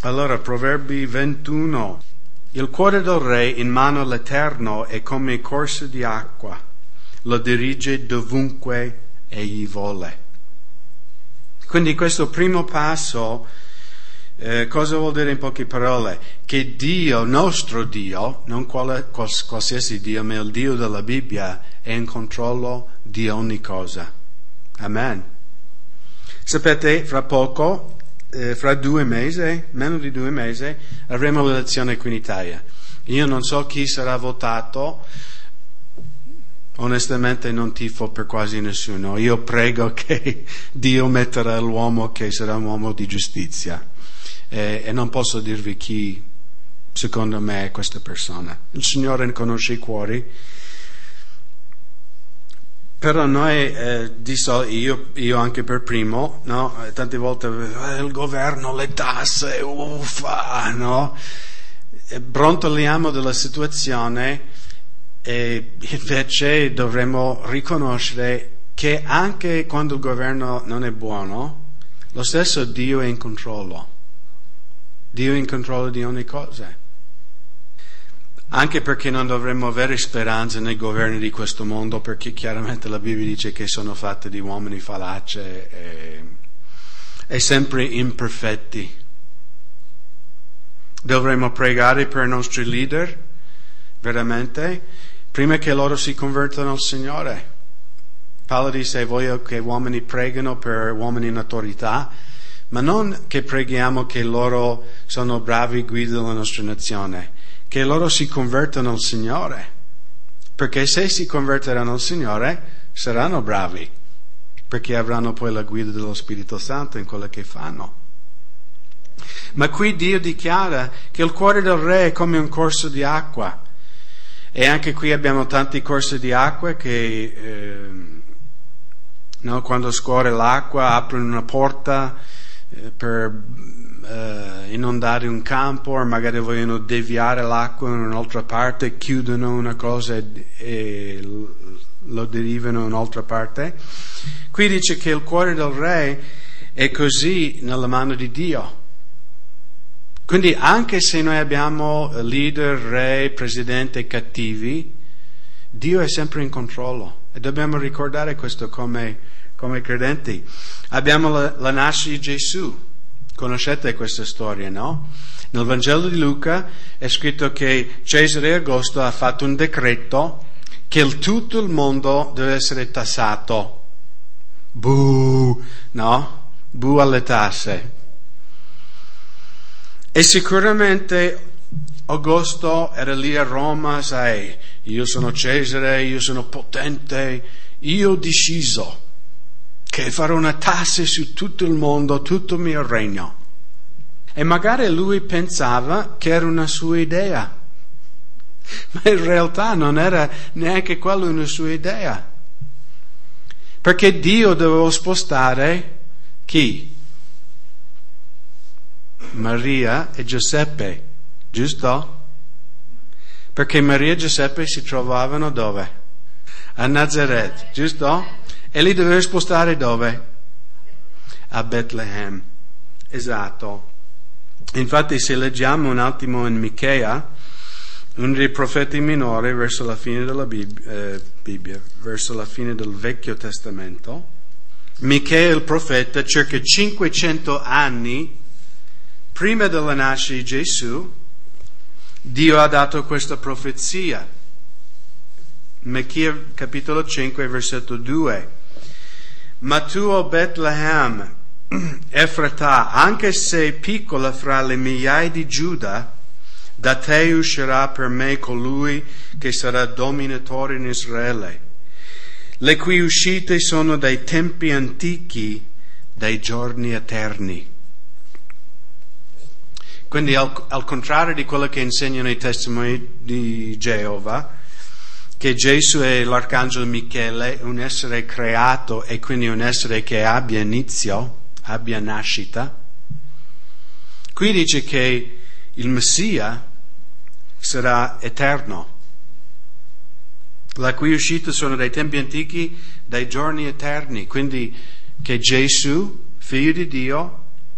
Allora, Proverbi 21. Il cuore del re in mano all'Eterno è come corso di acqua, lo dirige dovunque egli vuole. Quindi questo primo passo, cosa vuol dire in poche parole? Che Dio, nostro Dio, non qualsiasi Dio, ma il Dio della Bibbia, è in controllo di ogni cosa. Amen. Sapete, fra poco, fra 2 mesi, meno di 2 mesi, avremo l'elezione qui in Italia. Io non so chi sarà votato, onestamente non tifo per quasi nessuno. Io prego che Dio metterà l'uomo che sarà un uomo di giustizia. E non posso dirvi chi, secondo me, è questa persona. Il Signore conosce i cuori. Però noi, io anche per primo, no? Tante volte il governo, le tasse, uffa, no? Brontoliamo della situazione e invece dovremmo riconoscere che anche quando il governo non è buono, lo stesso Dio è in controllo. Dio è in controllo di ogni cosa. Anche perché non dovremmo avere speranza nei governi di questo mondo, perché chiaramente la Bibbia dice che sono fatte di uomini fallaci e sempre imperfetti. Dovremmo pregare per i nostri leader, veramente, prima che loro si convertano al Signore. Paolo dice: voglio che uomini pregano per uomini in autorità, ma non che preghiamo che loro sono bravi guide della nostra nazione. Che loro si convertano al Signore, perché se si converteranno al Signore saranno bravi, perché avranno poi la guida dello Spirito Santo in quello che fanno. Ma qui Dio dichiara che il cuore del re è come un corso di acqua, e anche qui abbiamo tanti corsi di acqua che quando scorre l'acqua aprono una porta per inondare un campo, o magari vogliono deviare l'acqua in un'altra parte, chiudono una cosa e lo derivano in un'altra parte. Qui dice che il cuore del re è così nella mano di Dio. Quindi anche se noi abbiamo leader, re, presidente cattivi, Dio è sempre in controllo e dobbiamo ricordare questo come credenti. Abbiamo la nascita di Gesù. Conoscete questa storia, no? Nel Vangelo di Luca è scritto che Cesare Augusto ha fatto un decreto che tutto il mondo deve essere tassato. Buh, no? Buh alle tasse. E sicuramente Augusto era lì a Roma, sai, io sono Cesare, io sono potente, io ho deciso che farò una tassa su tutto il mondo, tutto il mio regno. E magari lui pensava che era una sua idea, ma in realtà non era neanche quella una sua idea. Perché Dio doveva spostare chi? Maria e Giuseppe, giusto? Perché Maria e Giuseppe si trovavano dove? A Nazareth, giusto? E li doveva spostare dove? A Betlemme. Esatto. Infatti se leggiamo un attimo in Michea, uno dei profeti minori verso la fine della Bibbia, verso la fine del Vecchio Testamento, Michea il profeta, circa 500 anni prima della nascita di Gesù, Dio ha dato questa profezia. Michea capitolo 5 versetto 2. Ma tu, o Betlemme, Efratà, anche se piccola fra le migliaia di Giuda, da te uscirà per me colui che sarà dominatore in Israele, le cui uscite sono dai tempi antichi, dai giorni eterni. Quindi al contrario di quello che insegnano i testimoni di Geova, che Gesù è l'arcangelo Michele, un essere creato e quindi un essere che abbia inizio, abbia nascita. Qui dice che il Messia sarà eterno, la cui uscita sono dai tempi antichi, dai giorni eterni. Quindi che Gesù, figlio di Dio,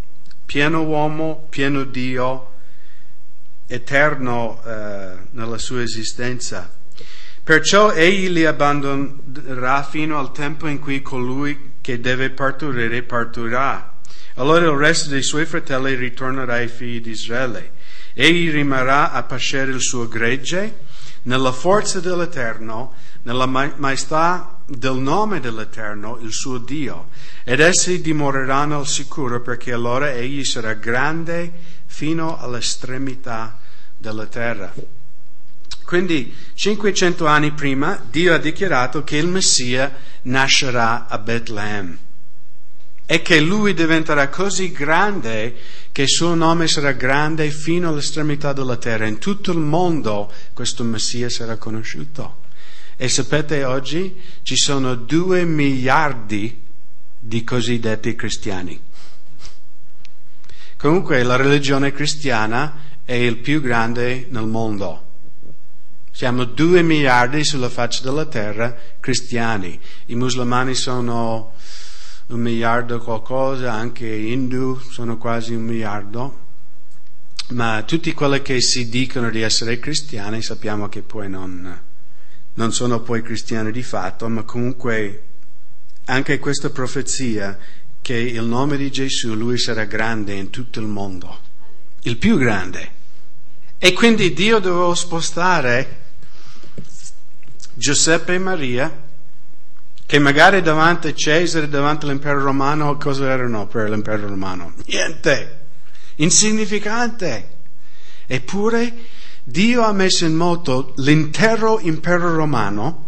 pieno uomo, pieno Dio, eterno nella sua esistenza. Perciò egli li abbandonerà fino al tempo in cui colui che deve partorire partirà. Allora il resto dei suoi fratelli ritornerà ai figli di Israele. Egli rimarrà a pascere il suo gregge nella forza dell'Eterno, nella maestà del nome dell'Eterno, il suo Dio. Ed essi dimoreranno al sicuro, perché allora egli sarà grande fino all'estremità della terra. Quindi 500 anni prima Dio ha dichiarato che il Messia nascerà a Betlemme e che lui diventerà così grande che il suo nome sarà grande fino all'estremità della terra. In tutto il mondo questo Messia sarà conosciuto. E sapete, oggi ci sono 2 miliardi di cosiddetti cristiani. Comunque la religione cristiana è il più grande nel mondo. Siamo 2 miliardi sulla faccia della terra cristiani. I musulmani sono 1 miliardo qualcosa, anche gli Hindu sono quasi 1 miliardo. Ma tutti quelli che si dicono di essere cristiani sappiamo che poi non sono poi cristiani di fatto, ma comunque anche questa profezia che il nome di Gesù, lui sarà grande in tutto il mondo, il più grande. E quindi Dio doveva spostare Giuseppe e Maria, che magari davanti a Cesare, davanti all'impero romano, cosa erano per l'impero romano? Niente, insignificante. Eppure Dio ha messo in moto l'intero impero romano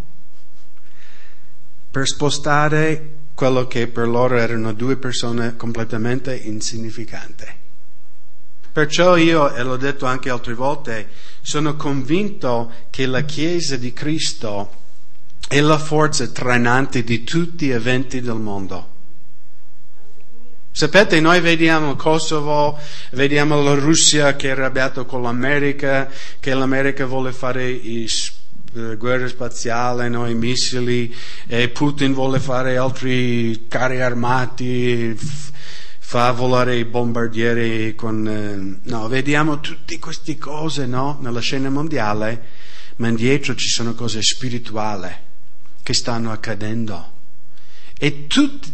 per spostare quello che per loro erano 2 persone completamente insignificanti. Perciò io, e l'ho detto anche altre volte, sono convinto che la Chiesa di Cristo è la forza trainante di tutti gli eventi del mondo. Sapete, noi vediamo il Kosovo, vediamo la Russia che è arrabbiata con l'America, che l'America vuole fare guerra spaziale, no, i missili, e Putin vuole fare altri carri armati, fa volare i bombardieri con... vediamo tutte queste cose, no, nella scena mondiale, ma indietro ci sono cose spirituali che stanno accadendo. E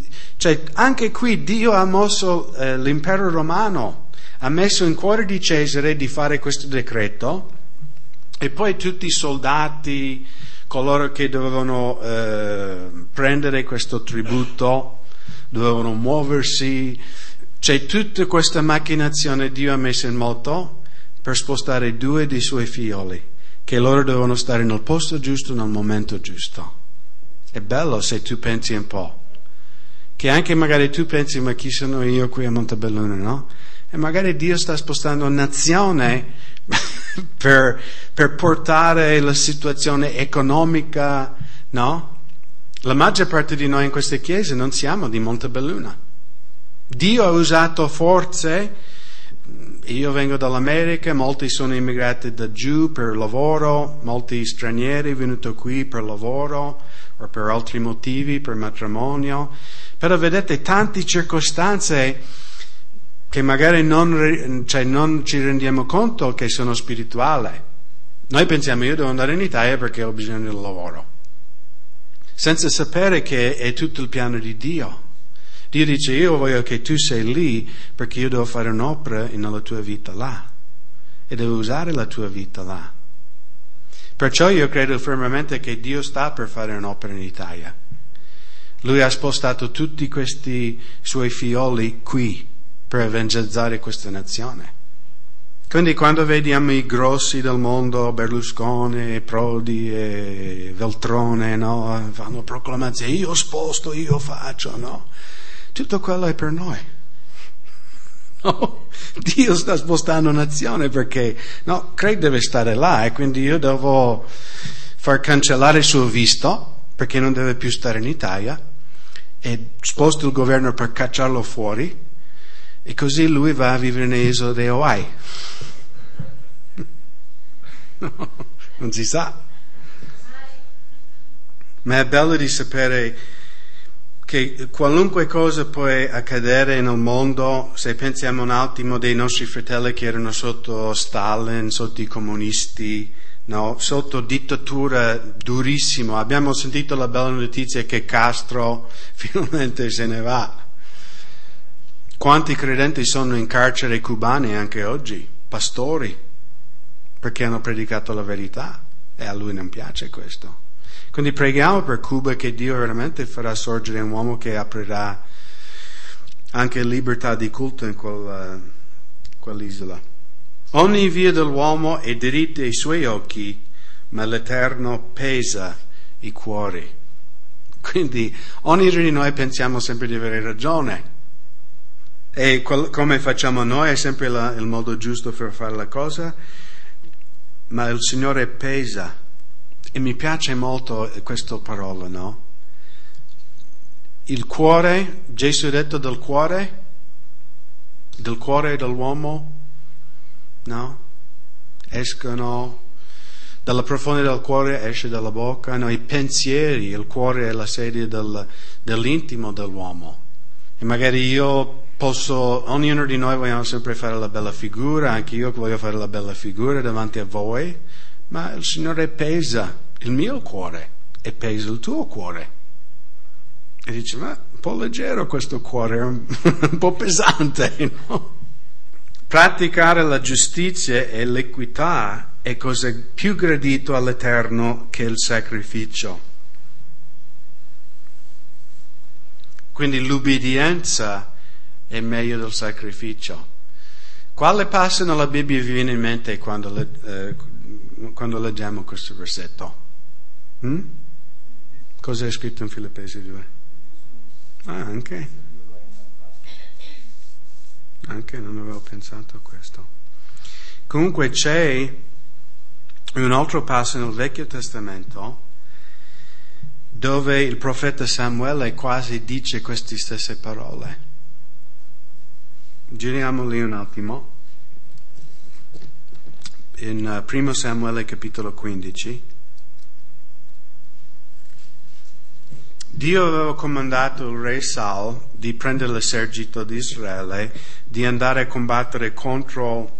anche qui Dio ha mosso l'impero romano, ha messo in cuore di Cesare di fare questo decreto, e poi tutti i soldati, coloro che dovevano prendere questo tributo, dovevano muoversi. Tutta questa macchinazione Dio ha messo in moto per spostare 2 dei suoi figlioli, che loro dovevano stare nel posto giusto, nel momento giusto. È bello se tu pensi un po', che anche magari tu pensi, ma chi sono io qui a Montebelluna, no? E magari Dio sta spostando nazione per portare la situazione economica, no? La maggior parte di noi in queste chiese non siamo di Montebelluna. Dio ha usato forze, io vengo dall'America, molti sono immigrati da giù per lavoro, molti stranieri venuti qui per lavoro o per altri motivi, per matrimonio, però vedete tante circostanze che magari non ci rendiamo conto che sono spirituali. Noi pensiamo, io devo andare in Italia perché ho bisogno del lavoro, senza sapere che è tutto il piano di Dio. Dio dice, io voglio che tu sei lì perché io devo fare un'opera nella tua vita là e devo usare la tua vita là. Perciò io credo fermamente che Dio sta per fare un'opera in Italia. Lui ha spostato tutti questi suoi figlioli qui per evangelizzare questa nazione. Quindi quando vediamo i grossi del mondo, Berlusconi, Prodi e Veltrone, no, fanno proclamazioni, io sposto, io faccio, no? Tutto quello è per noi. No, Dio sta spostando nazione perché, no, Craig deve stare là e quindi io devo far cancellare il suo visto perché non deve più stare in Italia e sposto il governo per cacciarlo fuori e così lui va a vivere nelle isole di Hawaii. No, non si sa. Ma è bello di sapere che qualunque cosa può accadere nel mondo, se pensiamo un attimo dei nostri fratelli che erano sotto Stalin, sotto i comunisti, no, sotto dittatura durissima. Abbiamo sentito la bella notizia che Castro finalmente se ne va. Quanti credenti sono in carcere cubani anche oggi, pastori, perché hanno predicato la verità e a lui non piace questo. Quindi preghiamo per Cuba che Dio veramente farà sorgere un uomo che aprirà anche libertà di culto in quell'isola. Ogni via dell'uomo è diritta ai suoi occhi, ma l'Eterno pesa i cuori. Quindi ognuno di noi pensiamo sempre di avere ragione. E come facciamo noi è sempre il modo giusto per fare la cosa, ma il Signore pesa. E mi piace molto questa parola, no? Il cuore, Gesù ha detto del cuore dell'uomo, no? Escono dalla profondità del cuore, esce dalla bocca, no? I pensieri, il cuore è la sede dell'intimo dell'uomo. E magari ognuno di noi vogliamo sempre fare la bella figura, anche io voglio fare la bella figura davanti a voi, ma il Signore pesa il mio cuore e pesa il tuo cuore. E dice, ma un po' leggero questo cuore, un po' pesante, no? Praticare la giustizia e l'equità è cosa più gradito all'Eterno che il sacrificio. Quindi l'ubbidienza è meglio del sacrificio. Quale passo nella Bibbia vi viene in mente quando leggiamo questo versetto? Cosa è scritto in Filippesi 2? Anche non avevo pensato a questo. Comunque c'è un altro passo nel Vecchio Testamento dove il profeta Samuele quasi dice queste stesse parole. Giriamo lì un attimo. In 1 Samuele capitolo 15. Dio aveva comandato il re Saul di prendere l'esercito di Israele, di andare a combattere contro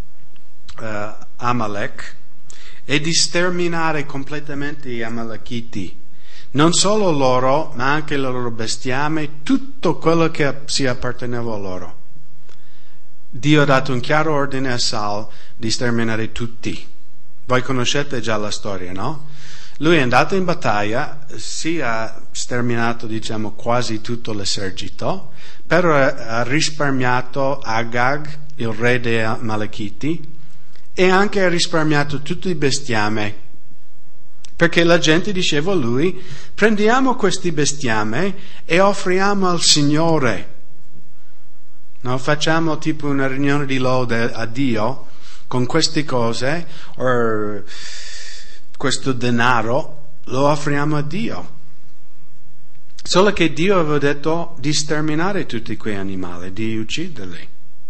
Amalek e di sterminare completamente gli Amalekiti. Non solo loro, ma anche il loro bestiame, tutto quello che si apparteneva a loro. Dio ha dato un chiaro ordine a Saul di sterminare tutti. Voi conoscete già la storia, no? Lui è andato in battaglia, si è sterminato, quasi tutto l'esercito, però ha risparmiato Agag, il re dei Amalekiti, e anche ha risparmiato tutto il bestiame. Perché la gente diceva a lui, prendiamo questi bestiame e offriamo al Signore. No, facciamo tipo una riunione di lode a Dio con queste cose, o questo denaro lo offriamo a Dio. Solo che Dio aveva detto di sterminare tutti quei animali, di ucciderli.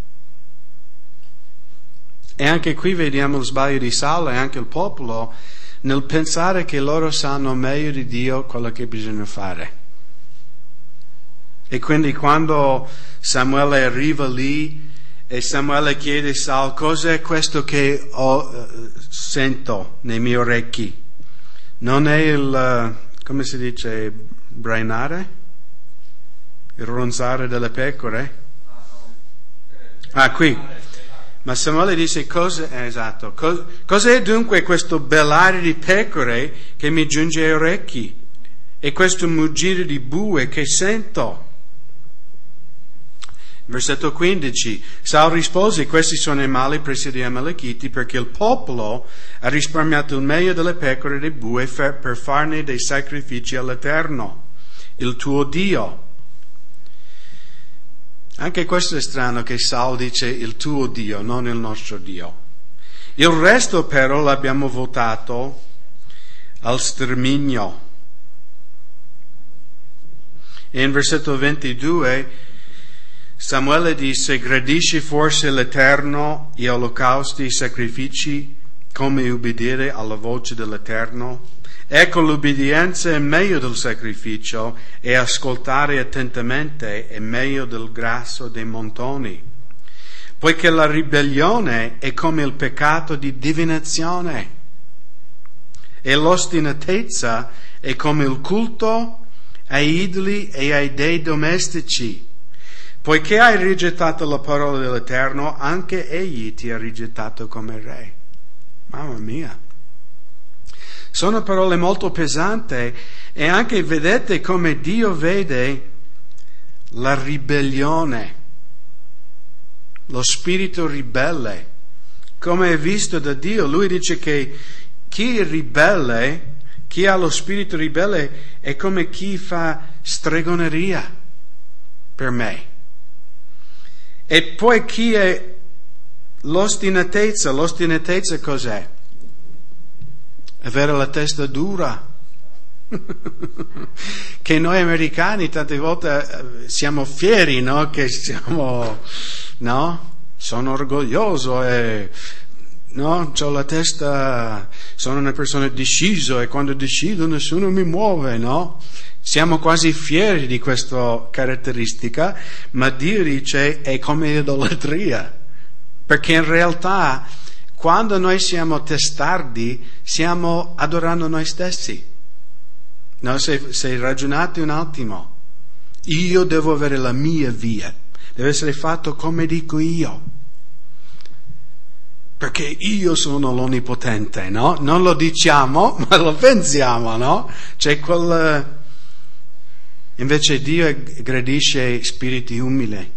E anche qui vediamo lo sbaglio di Saul e anche il popolo nel pensare che loro sanno meglio di Dio quello che bisogna fare. E quindi quando Samuele arriva lì e Samuele chiede a Saul, cos'è questo che sento nei miei orecchi? Non è il, come si dice, brainare? Il ronzare delle pecore? Qui. Ma Samuele dice, esatto, cos'è dunque questo bellare di pecore che mi giunge ai orecchi? E questo muggire di bue che sento? Versetto 15, Saul rispose, questi sono i mali presi dagli Amalekiti perché il popolo ha risparmiato il meglio delle pecore e dei bue per farne dei sacrifici all'Eterno, il tuo Dio. Anche questo è strano che Saul dice il tuo Dio, non il nostro Dio. Il resto però l'abbiamo votato al sterminio. E in versetto 22 Samuele disse, gradisce forse l'Eterno gli olocausti e i sacrifici come ubbidire alla voce dell'Eterno? Ecco, l'ubbidienza è meglio del sacrificio e ascoltare attentamente è meglio del grasso dei montoni, poiché la ribellione è come il peccato di divinazione e l'ostinatezza è come il culto ai idoli e ai dei domestici. Poiché hai rigettato la parola dell'Eterno, anche egli ti ha rigettato come re. Mamma mia. Sono parole molto pesanti e anche vedete come Dio vede la ribellione, lo spirito ribelle, come è visto da Dio. Lui dice che chi è ribelle, chi ha lo spirito ribelle, è come chi fa stregoneria per me. E poi chi è l'ostinatezza cos'è? Avere la testa dura. Che noi americani tante volte siamo fieri, no? Che siamo, no? Sono orgoglioso e, no? C'ho la testa, sono una persona decisa e quando decido nessuno mi muove, no? Siamo quasi fieri di questa caratteristica, ma Dio dice è come idolatria, perché in realtà quando noi siamo testardi stiamo adorando noi stessi. No, se ragionate un attimo, io devo avere la mia via, deve essere fatto come dico io, perché io sono l'onnipotente, no? Non lo diciamo, ma lo pensiamo, no? C'è quel... Invece Dio gradisce spiriti umili.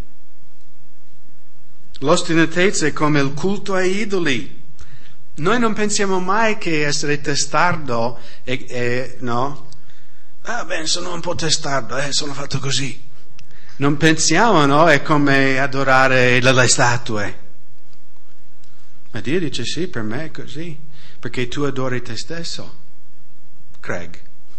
L'ostinatezza è come il culto ai idoli. Noi non pensiamo mai che essere testardo no? Ah beh, sono un po' testardo, sono fatto così. Non pensiamo, no? È come adorare le statue. Ma Dio dice sì, per me è così, perché tu adori te stesso, Craig.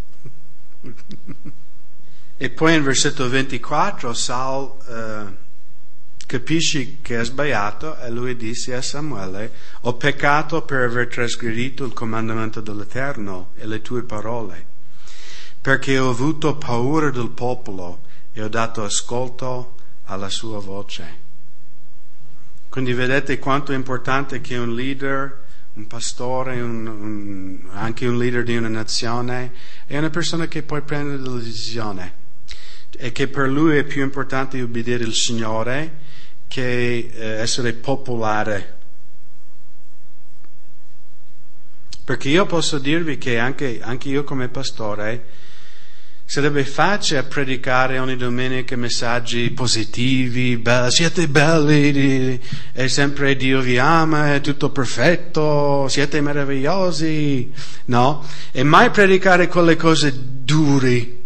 E poi in versetto 24 Saul capisce che è sbagliato e lui disse a Samuele: ho peccato per aver trasgredito il comandamento dell'Eterno e le tue parole, perché ho avuto paura del popolo e ho dato ascolto alla sua voce. Quindi vedete quanto è importante che un leader, un pastore, anche un leader di una nazione è una persona che poi prende delle decisioni e che per lui è più importante obbedire il Signore che essere popolare. Perché io posso dirvi che anche io come pastore sarebbe facile predicare ogni domenica messaggi positivi, siete belli, è sempre Dio vi ama, è tutto perfetto, siete meravigliosi, no? E mai predicare quelle cose dure,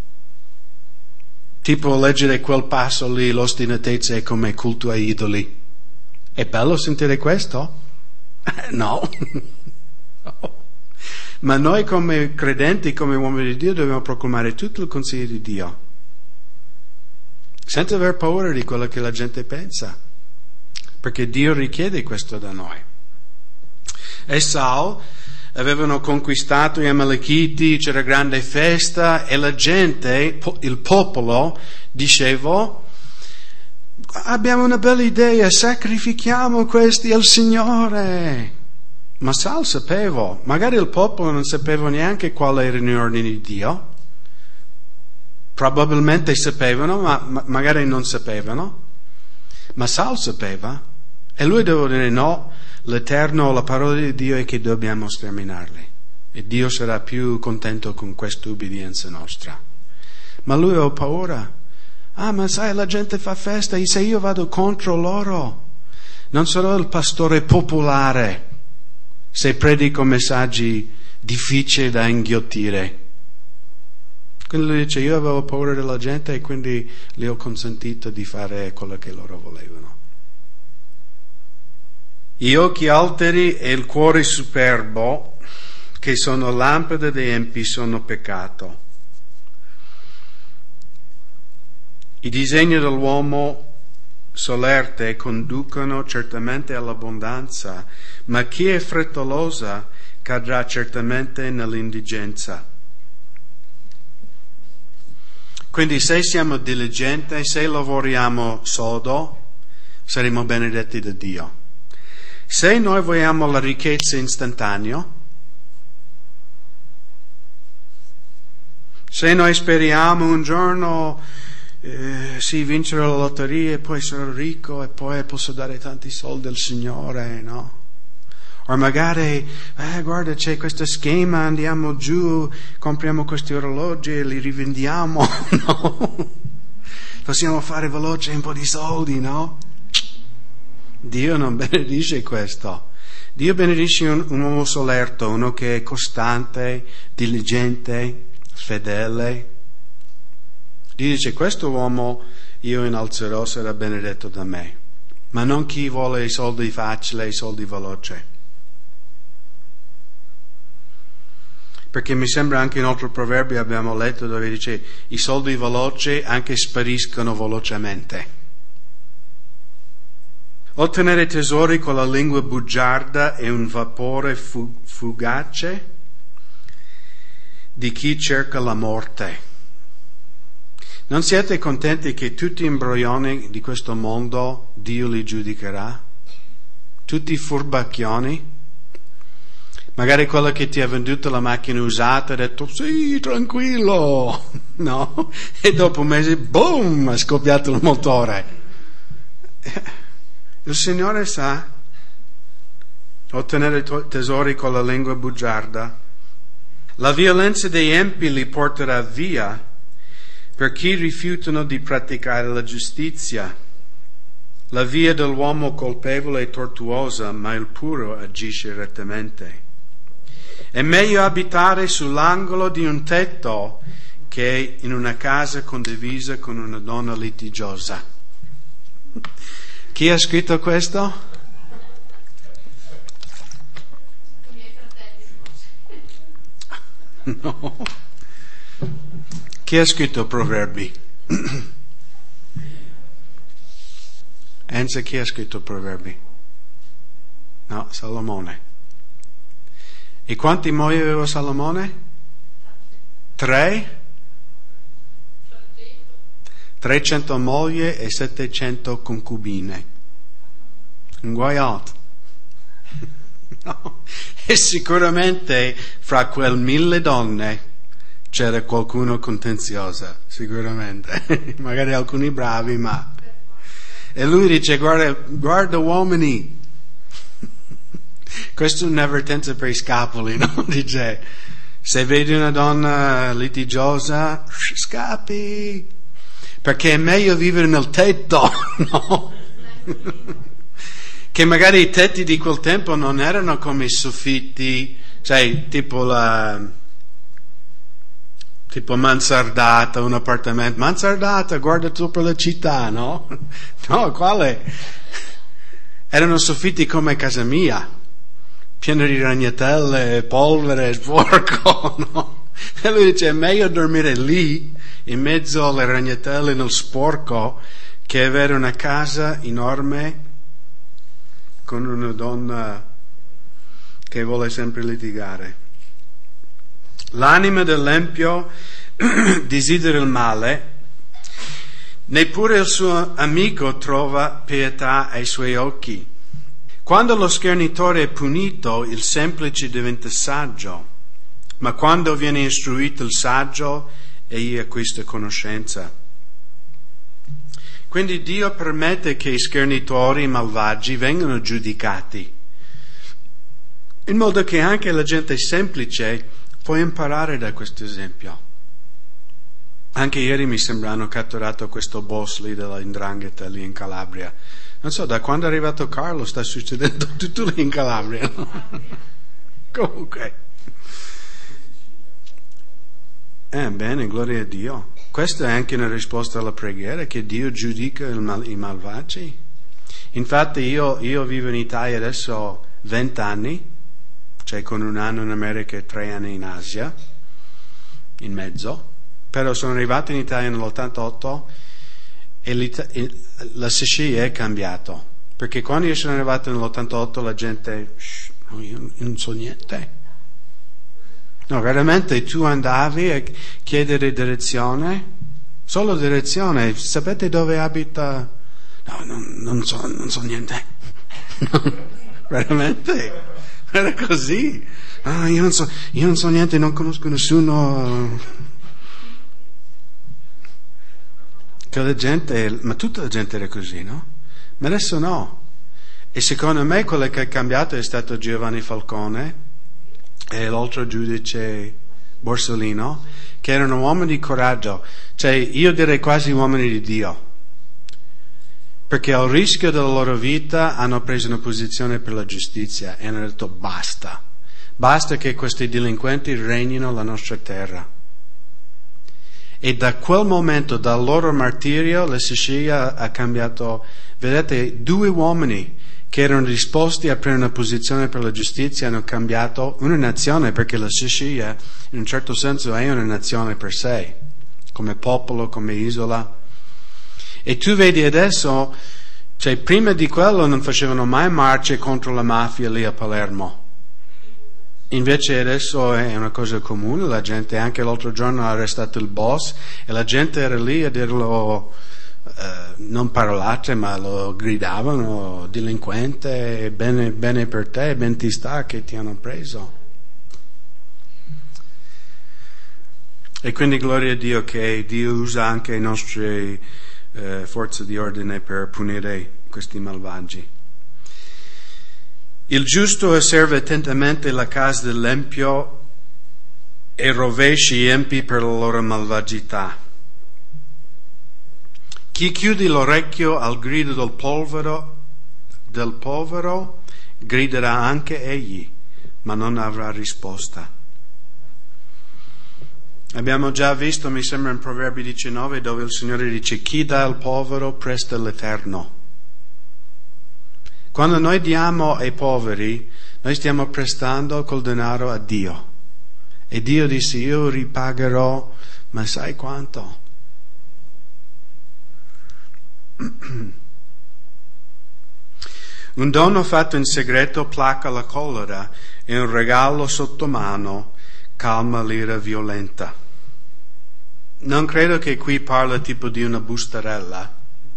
tipo leggere quel passo lì, l'ostinatezza è come culto ai idoli. È bello sentire questo? No. No. Ma noi come credenti, come uomini di Dio, dobbiamo proclamare tutto il consiglio di Dio, senza aver paura di quello che la gente pensa, perché Dio richiede questo da noi. E Saul avevano conquistato gli Amalekiti, c'era grande festa e la gente, il popolo, diceva: abbiamo una bella idea, sacrifichiamo questi al Signore. Ma Saul sapeva, magari il popolo non sapeva neanche quali erano gli ordini di Dio, probabilmente sapevano, ma magari non sapevano, ma Saul sapeva e lui doveva dire: no, l'Eterno, la parola di Dio è che dobbiamo sterminarli e Dio sarà più contento con questa ubbidienza nostra. Ma lui aveva paura. Ma sai, la gente fa festa e se io vado contro loro non sarò il pastore popolare se predico messaggi difficili da inghiottire. Quindi lui dice: io avevo paura della gente e quindi gli ho consentito di fare quello che loro volevano. Gli occhi alteri e il cuore superbo, che sono lampade dei empi, sono peccato. I disegni dell'uomo solerte conducono certamente all'abbondanza, ma chi è frettolosa cadrà certamente nell'indigenza. Quindi se siamo diligenti, se lavoriamo sodo, saremo benedetti da Dio. Se noi vogliamo la ricchezza istantanea, se noi speriamo un giorno vincere la lotteria e poi sarò ricco e poi posso dare tanti soldi al Signore, no? O magari, guarda, c'è questo schema, andiamo giù, compriamo questi orologi e li rivendiamo, no? Possiamo fare veloce un po' di soldi, no? Dio non benedice questo. Dio benedice un uomo solerto, uno che è costante, diligente, fedele. Dio dice, questo uomo io innalzerò, sarà benedetto da me. Ma non chi vuole i soldi facili, i soldi veloci. Perché mi sembra anche in altro proverbio abbiamo letto dove dice i soldi veloci anche spariscono velocemente. Ottenere tesori con la lingua bugiarda è un vapore fugace di chi cerca la morte. Non siete contenti che tutti gli imbroglioni di questo mondo Dio li giudicherà? Tutti i furbacchioni? Magari quello che ti ha venduto la macchina usata ha detto sì, tranquillo, no? E dopo un mese, boom, ha scoppiato il motore. Il Signore sa ottenere tesori con la lingua bugiarda. La violenza degli empi li porterà via per chi rifiutano di praticare la giustizia. La via dell'uomo colpevole è tortuosa, ma il puro agisce rettamente. È meglio abitare sull'angolo di un tetto che in una casa condivisa con una donna litigiosa. Chi ha scritto questo? No. Chi ha scritto Proverbi? Enza, chi ha scritto Proverbi? No, Salomone. E quanti mogli aveva Salomone? 3? 300 mogli e 700 concubine. Inguaiato. No. E sicuramente fra quel 1000 donne c'era qualcuno contenziosa, sicuramente. Magari alcuni bravi, ma... E lui dice, guarda uomini. Questa è un'avvertenza per i scapoli, no? Dice, se vedi una donna litigiosa, scappi, perché è meglio vivere nel tetto, no? Che magari i tetti di quel tempo non erano come i soffitti, sai, tipo mansardata, un appartamento, mansardata, guarda tu per la città, no? No, quale? Erano soffitti come casa mia. Pieno di ragnatelle, polvere, sporco, no? E lui dice, è meglio dormire lì, in mezzo alle ragnatelle, nel sporco, che avere una casa enorme con una donna che vuole sempre litigare. L'anima dell'empio desidera il male, neppure il suo amico trova pietà ai suoi occhi. Quando lo schernitore è punito, il semplice diventa saggio, ma quando viene istruito il saggio, egli acquista conoscenza. Quindi Dio permette che i schernitori malvagi vengano giudicati, in modo che anche la gente semplice può imparare da questo esempio. Anche ieri mi sembra hanno catturato questo boss lì della 'ndrangheta lì in Calabria. Non so, da quando è arrivato Carlo sta succedendo tutto lì in Calabria. Comunque. Bene, gloria a Dio. Questa è anche una risposta alla preghiera, che Dio giudica i malvagi. Infatti io vivo in Italia adesso 20 anni, cioè con 1 anno in America e 3 anni in Asia, in mezzo. Però sono arrivato in Italia nell'88 la Sicilia è cambiato, perché quando io sono arrivato nell'88 la gente, io non so niente. No, veramente tu andavi a chiedere direzione, solo direzione, sapete dove abita? No, non so niente. Veramente, era così. Io non so niente, non conosco nessuno. Che la gente, ma tutta la gente era così, no? Ma adesso no. E secondo me quello che è cambiato è stato Giovanni Falcone e l'altro giudice Borsellino, che erano uomini di coraggio, cioè io direi quasi uomini di Dio, perché al rischio della loro vita hanno preso una posizione per la giustizia e hanno detto basta che questi delinquenti regnino la nostra terra. E da quel momento, dal loro martirio, la Sicilia ha cambiato. Vedete, 2 uomini che erano disposti a prendere una posizione per la giustizia hanno cambiato una nazione, perché la Sicilia in un certo senso è una nazione per sé, come popolo, come isola. E tu vedi adesso, cioè prima di quello non facevano mai marce contro la mafia lì a Palermo. Invece adesso è una cosa comune, la gente, anche l'altro giorno ha arrestato il boss e la gente era lì a dirlo, non parolacce, ma lo gridavano, delinquente, bene per te, ben ti sta che ti hanno preso. E quindi gloria a Dio che Dio usa anche le nostre forze di ordine per punire questi malvagi. Il giusto osserva attentamente la casa dell'empio e rovescia gli empi per la loro malvagità. Chi chiude l'orecchio al grido del povero griderà anche egli, ma non avrà risposta. Abbiamo già visto, mi sembra in Proverbi 19, dove il Signore dice: chi dà al povero presta all'Eterno. Quando noi diamo ai poveri, noi stiamo prestando col denaro a Dio. E Dio dice: io ripagherò, ma sai quanto? Un dono fatto in segreto placa la collera e un regalo sotto mano calma l'ira violenta. Non credo che qui parla tipo di una bustarella,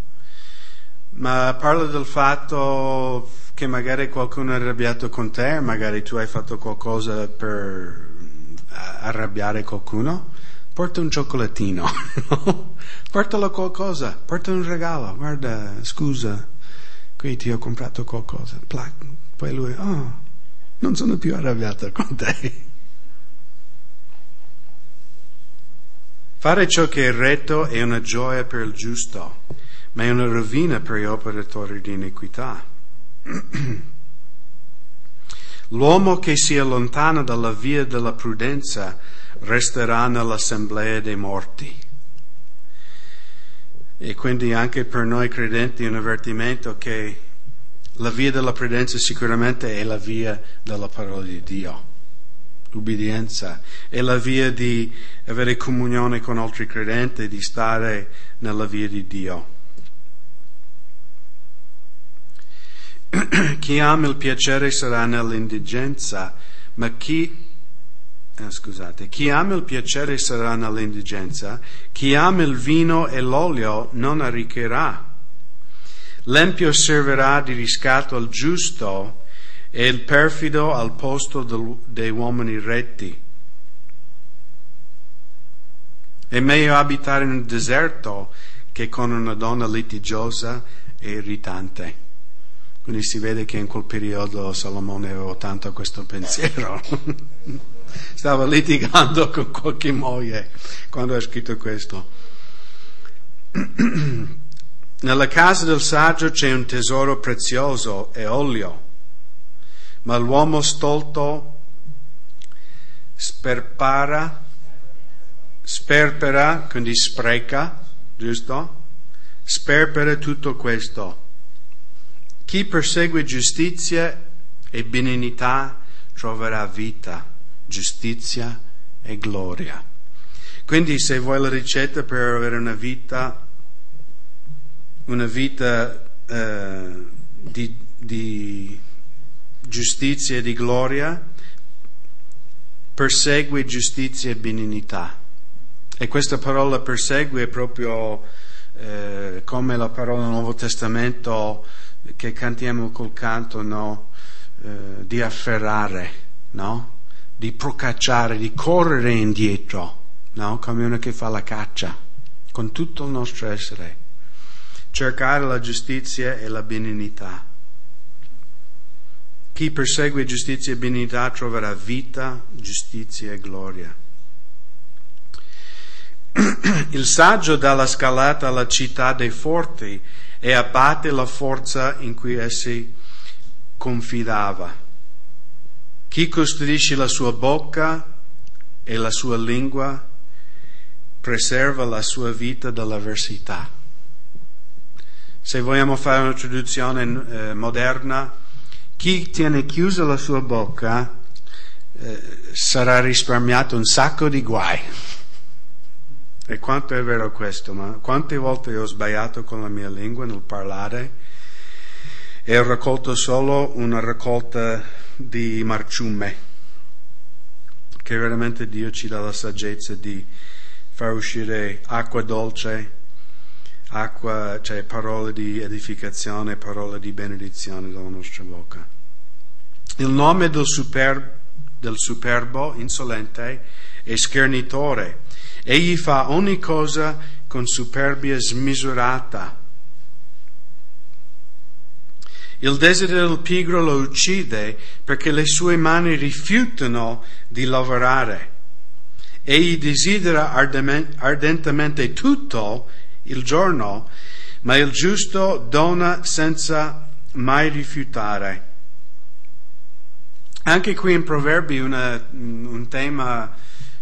ma parla del fatto che magari qualcuno è arrabbiato con te, magari tu hai fatto qualcosa per arrabbiare qualcuno. Porta un cioccolatino, portalo qualcosa, porta un regalo, guarda, scusa, qui ti ho comprato qualcosa, poi lui, non sono più arrabbiato con te. Fare ciò che è retto è una gioia per il giusto, ma è una rovina per gli operatori di iniquità. L'uomo che si allontana dalla via della prudenza resterà nell'assemblea dei morti. E quindi anche per noi credenti un avvertimento che la via della prudenza sicuramente è la via della parola di Dio. Ubbidienza è la via di avere comunione con altri credenti, di stare nella via di Dio. Chi ama il piacere sarà nell'indigenza, ma chi ama il piacere sarà nell'indigenza, chi ama il vino e l'olio non arricchirà. L'empio servirà di riscatto al giusto e il perfido al posto dei uomini retti. È meglio abitare in un deserto che con una donna litigiosa e irritante. Quindi si vede che in quel periodo Salomone aveva tanto questo pensiero. Stava litigando con qualche moglie quando ha scritto questo. Nella casa del saggio c'è un tesoro prezioso e olio, ma l'uomo stolto sperpera, quindi spreca, giusto? Sperpera tutto questo. Chi persegue giustizia e benignità troverà vita, giustizia e gloria. Quindi se vuoi la ricetta per avere una vita una vita di giustizia e di gloria, persegue giustizia e benignità. E questa parola persegue è proprio come la parola del Nuovo Testamento che cantiamo col canto, no? Di afferrare, no? Di procacciare, di correre indietro, no? Come uno che fa la caccia, con tutto il nostro essere. Cercare la giustizia e la benignità. Chi persegue giustizia e benignità troverà vita, giustizia e gloria. Il saggio dà la scalata alla città dei forti e abbatte la forza in cui essi confidava. Chi custodisce la sua bocca e la sua lingua preserva la sua vita dall'avversità. Se vogliamo fare una traduzione moderna, chi tiene chiusa la sua bocca sarà risparmiato un sacco di guai. E quanto è vero questo? Ma quante volte ho sbagliato con la mia lingua nel parlare e ho raccolto solo una raccolta di marciume, che veramente Dio ci dà la saggezza di far uscire acqua dolce, acqua, cioè parole di edificazione, parole di benedizione dalla nostra bocca. Il nome del superbo insolente è schernitore. Egli fa ogni cosa con superbia smisurata. Il desiderio del pigro lo uccide perché le sue mani rifiutano di lavorare. Egli desidera ardentemente tutto il giorno, ma il giusto dona senza mai rifiutare. Anche qui in Proverbi un tema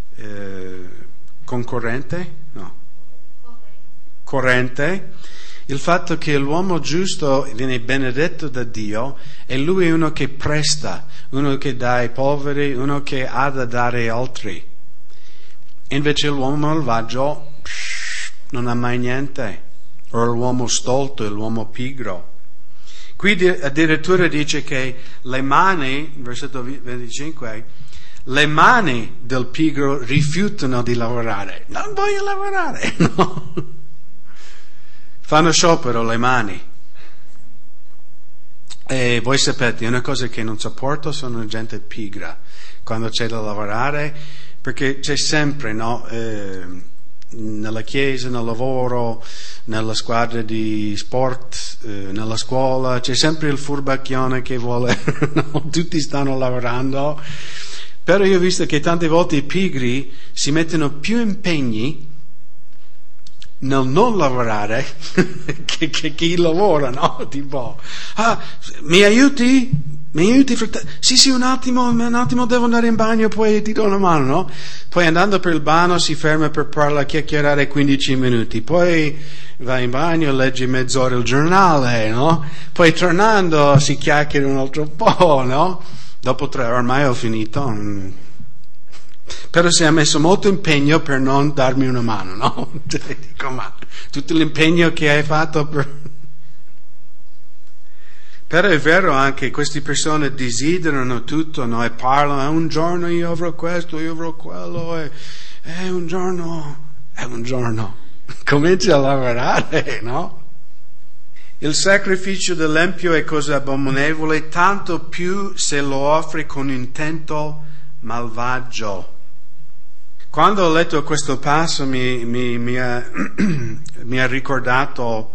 concorrente? No. Corrente. Il fatto che l'uomo giusto viene benedetto da Dio e lui è uno che presta, uno che dà ai poveri, uno che ha da dare agli altri. Invece l'uomo malvagio non ha mai niente, o l'uomo stolto, l'uomo pigro. Qui addirittura dice che le mani, versetto 25, le mani del pigro rifiutano di lavorare. Non voglio lavorare, no. Fanno sciopero le mani. E voi sapete, una cosa che non sopporto sono gente pigra quando c'è da lavorare, perché c'è sempre, no? Nella chiesa, nel lavoro, nella squadra di sport, nella scuola, c'è sempre il furbacchione che vuole, no? Tutti stanno lavorando, però io ho visto che tante volte i pigri si mettono più impegni nel non lavorare che chi lavora, no? Tipo, mi aiuti? Sì, un attimo devo andare in bagno, poi ti do una mano, no? Poi andando per il bagno si ferma per parlare, chiacchierare 15 minuti, poi va in bagno, legge mezz'ora il giornale, no? Poi tornando si chiacchiera un altro po', no? Dopo 3 ore ormai ho finito. Però si è messo molto impegno per non darmi una mano, no? Dico, ma tutto l'impegno che hai fatto per... Però è vero anche, queste persone desiderano tutto, no? E parlano, un giorno io avrò questo, io avrò quello, e un giorno. Comincia a lavorare, no? Il sacrificio dell'empio è cosa abominevole, tanto più se lo offre con intento malvagio. Quando ho letto questo passo mi ha ricordato,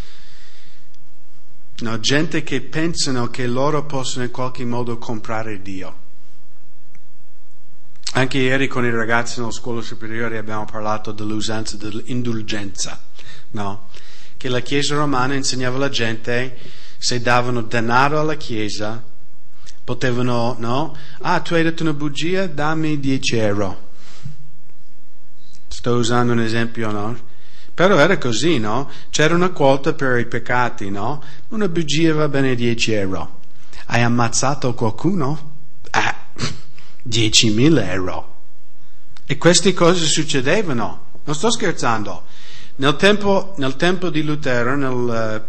no, gente che pensano che loro possono in qualche modo comprare Dio. Anche ieri con i ragazzi nella scuola superiore abbiamo parlato dell'usanza dell'indulgenza, no? Che la Chiesa romana insegnava alla gente, se davano denaro alla Chiesa, potevano, no? Tu hai detto una bugia, dammi 10 euro. Sto usando un esempio, no? Però era così, no? C'era una quota per i peccati, no? Una bugia va bene 10 euro. Hai ammazzato qualcuno? 10.000 euro. E queste cose succedevano. Non sto scherzando. Nel tempo di Lutero, nel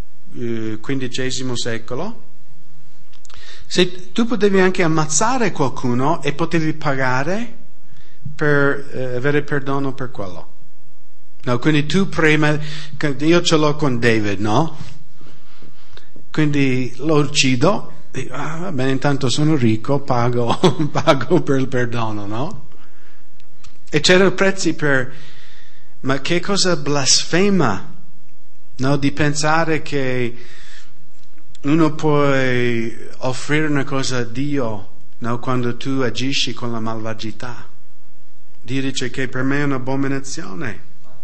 XV secolo, se tu potevi anche ammazzare qualcuno e potevi pagare per avere perdono per quello. No, quindi tu prima, io ce l'ho con David, no? Quindi lo uccido, e, va bene, intanto sono ricco, pago per il perdono, no? E c'erano prezzi ma che cosa blasfema, no? Di pensare che uno può offrire una cosa a Dio, no? Quando tu agisci con la malvagità. Dio dice che per me è un'abominazione.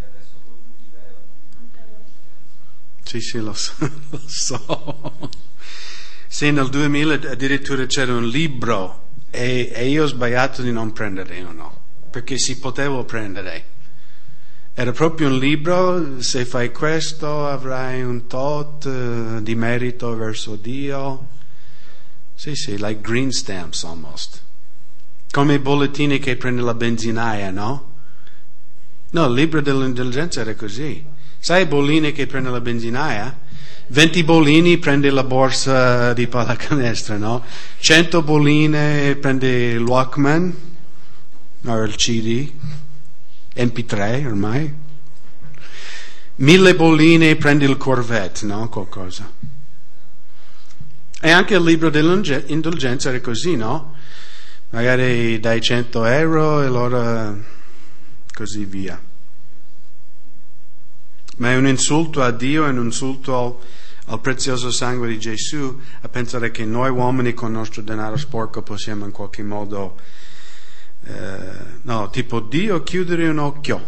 Sì, lo so. Sì, nel 2000 addirittura c'era un libro e io ho sbagliato di non prendere uno, perché si poteva prendere. Era proprio un libro, se fai questo avrai un tot di merito verso Dio. Sì, like green stamps almost. Come i bollettini che prende la benzinaia, no? No, il libro dell'indulgenza era così. Sai i bollini che prende la benzinaia? 20 bollini prende la borsa di pallacanestro, no? 100 bolline prende il Walkman, o il CD, MP3 ormai. 1000 bolline prende il Corvette, no? Qualcosa. E anche il libro dell'indulgenza era così, no? Magari dai 100 euro e allora così via. Ma è un insulto a Dio, è un insulto al prezioso sangue di Gesù a pensare che noi uomini con il nostro denaro sporco possiamo in qualche modo, tipo Dio chiudere un occhio.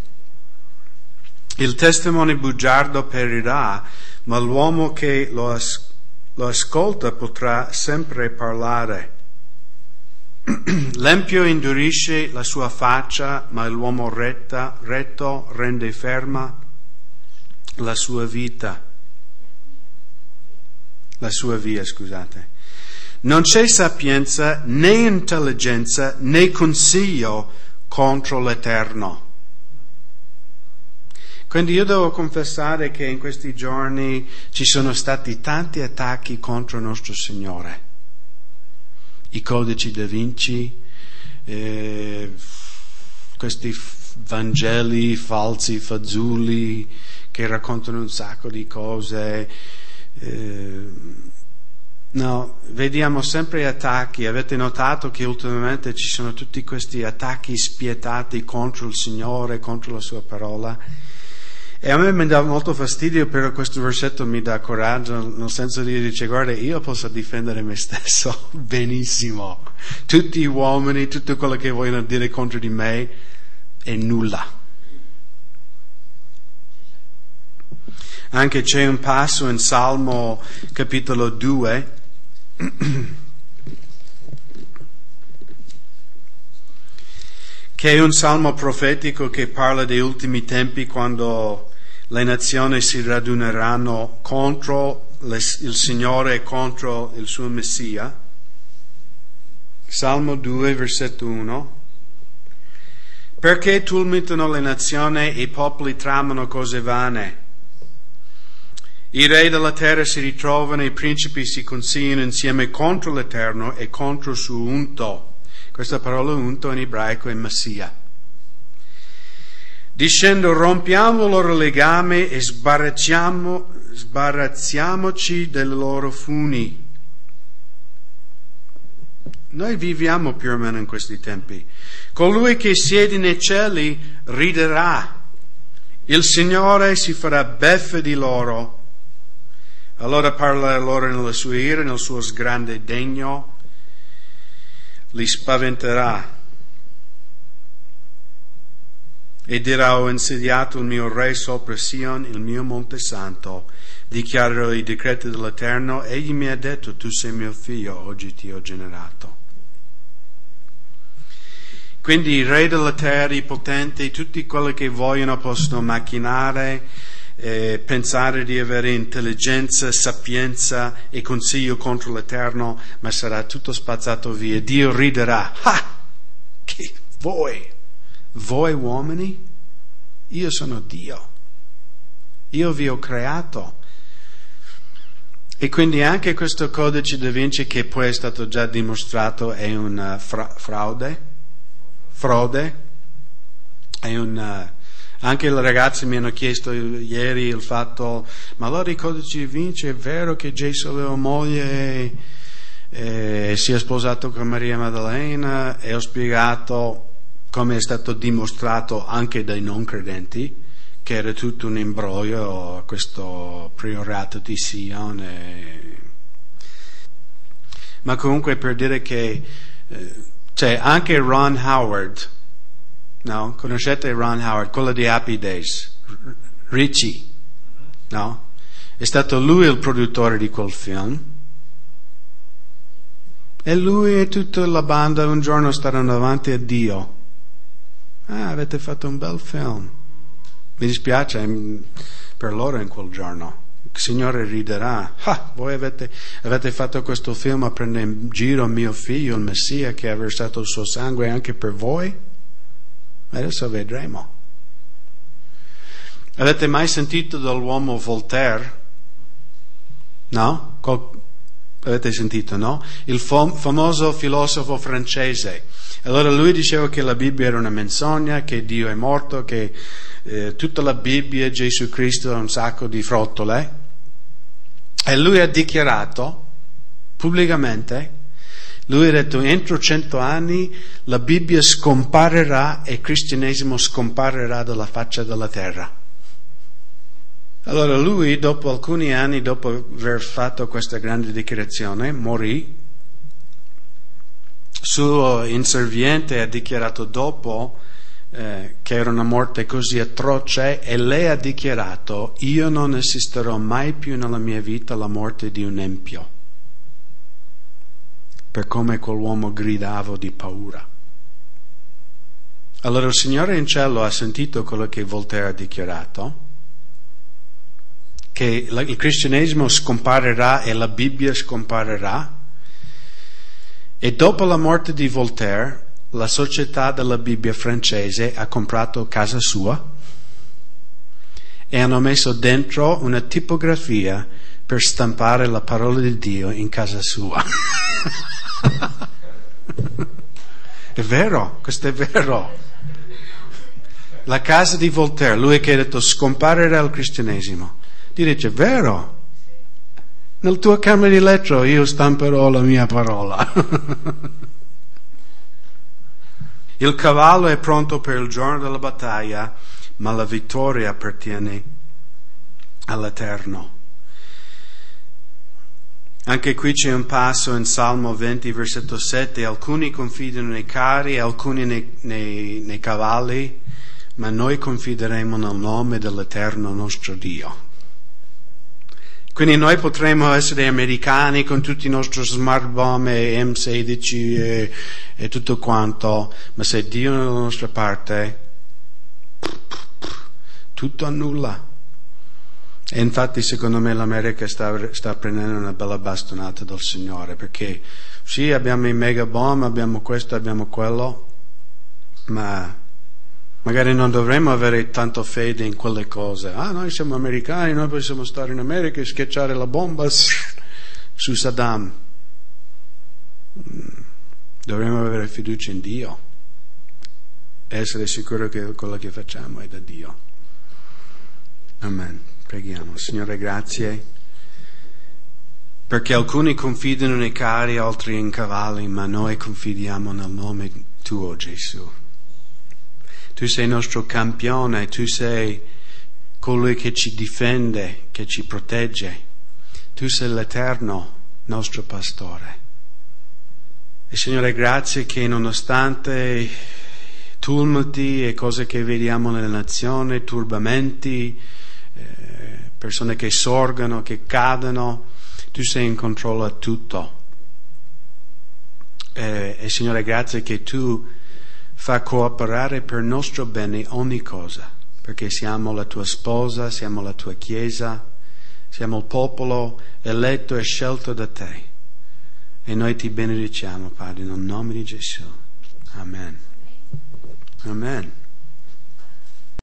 Il testimone bugiardo perirà, ma l'uomo che lo ascolta potrà sempre parlare. L'empio indurisce la sua faccia, ma l'uomo retto rende ferma la sua via, scusate. Non c'è sapienza, né intelligenza, né consiglio contro l'Eterno. Quindi io devo confessare che in questi giorni ci sono stati tanti attacchi contro il nostro Signore. I codici da Vinci, questi Vangeli falsi, fazzuli, che raccontano un sacco di cose. Vediamo sempre attacchi. Avete notato che ultimamente ci sono tutti questi attacchi spietati contro il Signore, contro la sua parola. E a me mi dà molto fastidio, però questo versetto mi dà coraggio, nel senso di dire, guarda, io posso difendere me stesso benissimo. Tutti gli uomini, tutto quello che vogliono dire contro di me è nulla. Anche c'è un passo in Salmo capitolo 2 che è un salmo profetico che parla degli ultimi tempi, quando le nazioni si raduneranno contro il Signore e contro il suo Messia. Salmo 2 versetto 1. Perché tulmitano le nazioni e i popoli tramano cose vane? I re della terra si ritrovano, i principi si consigliano insieme contro l'Eterno e contro il suo unto. Questa parola unto in ebraico è Messia. Dicendo, rompiamo il loro legame e sbarazziamoci dei loro funi. Noi viviamo più o meno in questi tempi. Colui che siede nei cieli riderà. Il Signore si farà beffe di loro. Allora parla loro nella sua ira, nel suo grande degno, li spaventerà. E dirà, ho insediato il mio Re sopra Sion, il mio Monte Santo. Dichiarerò i decreti dell'Eterno. Egli mi ha detto, tu sei mio figlio, oggi ti ho generato. Quindi i re della terra, i potenti, tutti quelli che vogliono possono macchinare, pensare di avere intelligenza, sapienza e consiglio contro l'Eterno, ma sarà tutto spazzato via. Dio riderà. Che voi uomini, Io sono Dio. Io vi ho creato. E quindi anche questo codice da Vinci, che poi è stato già dimostrato, è una frode. È anche i ragazzi mi hanno chiesto ieri il fatto, ma allora il codice da Vinci è vero che Gesù aveva moglie e si è sposato con Maria Maddalena? E ho spiegato come è stato dimostrato anche dai non credenti, che era tutto un imbroglio, questo priorato di Sion. Ma comunque, per dire che c'è anche Ron Howard, no? Conoscete Ron Howard, quello di Happy Days, Richie, no? È stato lui il produttore di quel film. E lui e tutta la banda un giorno starono davanti a Dio. Avete fatto un bel film. Mi dispiace per loro in quel giorno. Il Signore riderà. Voi avete fatto questo film a prendere in giro mio figlio, il Messia, che ha versato il suo sangue anche per voi? Adesso vedremo. Avete mai sentito dell'uomo Voltaire? No? Avete sentito, no? Il famoso filosofo francese. Allora lui diceva che la Bibbia era una menzogna, che Dio è morto, che tutta la Bibbia, Gesù Cristo, è un sacco di frottole. E lui ha dichiarato pubblicamente, lui ha detto, entro 100 anni la Bibbia scomparirà e il cristianesimo scomparirà dalla faccia della terra. Allora lui, dopo alcuni anni, dopo aver fatto questa grande dichiarazione, morì. Suo inserviente ha dichiarato dopo che era una morte così atroce, e lei ha dichiarato: io non assisterò mai più nella mia vita alla morte di un empio, per come quell'uomo gridava di paura. Allora il Signore in cielo ha sentito quello che Voltaire ha dichiarato, che il cristianesimo scomparirà e la Bibbia scomparirà. E dopo la morte di Voltaire, la società della Bibbia francese ha comprato casa sua e hanno messo dentro una tipografia per stampare la parola di Dio in casa sua. È vero, questo è vero. La casa di Voltaire, lui che ha detto scomparirà il cristianesimo, ti dice: vero, nel tuo camera di letto io stamperò la mia parola. Il cavallo è pronto per il giorno della battaglia, ma la vittoria appartiene all'Eterno. Anche qui c'è un passo in Salmo 20, versetto 7: alcuni confidano nei carri, alcuni nei cavalli, ma noi confideremo nel nome dell'Eterno nostro Dio. Quindi noi potremmo essere americani con tutti i nostri smart bomb e M16 e tutto quanto, ma se Dio è dalla nostra parte, tutto annulla. E infatti secondo me l'America sta prendendo una bella bastonata dal Signore, perché sì, abbiamo i mega bomb, abbiamo questo, abbiamo quello, ma magari non dovremmo avere tanto fede in quelle cose. Noi siamo americani, noi possiamo stare in America e schiacciare la bomba su Saddam. Dovremmo avere fiducia in Dio e essere sicuri che quello che facciamo è da Dio. Amen. Preghiamo. Signore, grazie, perché alcuni confidano nei carri, altri in cavalli, ma noi confidiamo nel nome Tuo, Gesù. Tu sei il nostro campione, Tu sei colui che ci difende, che ci protegge. Tu sei l'Eterno, nostro pastore. E Signore, grazie che nonostante tumulti e cose che vediamo nelle nazioni, turbamenti, persone che sorgono, che cadono, Tu sei in controllo a tutto. E Signore, grazie che Tu fa cooperare per nostro bene ogni cosa, perché siamo la Tua sposa, siamo la Tua Chiesa, siamo il popolo eletto e scelto da Te. E noi Ti benediciamo, Padre, nel nome di Gesù. Amen. Amen.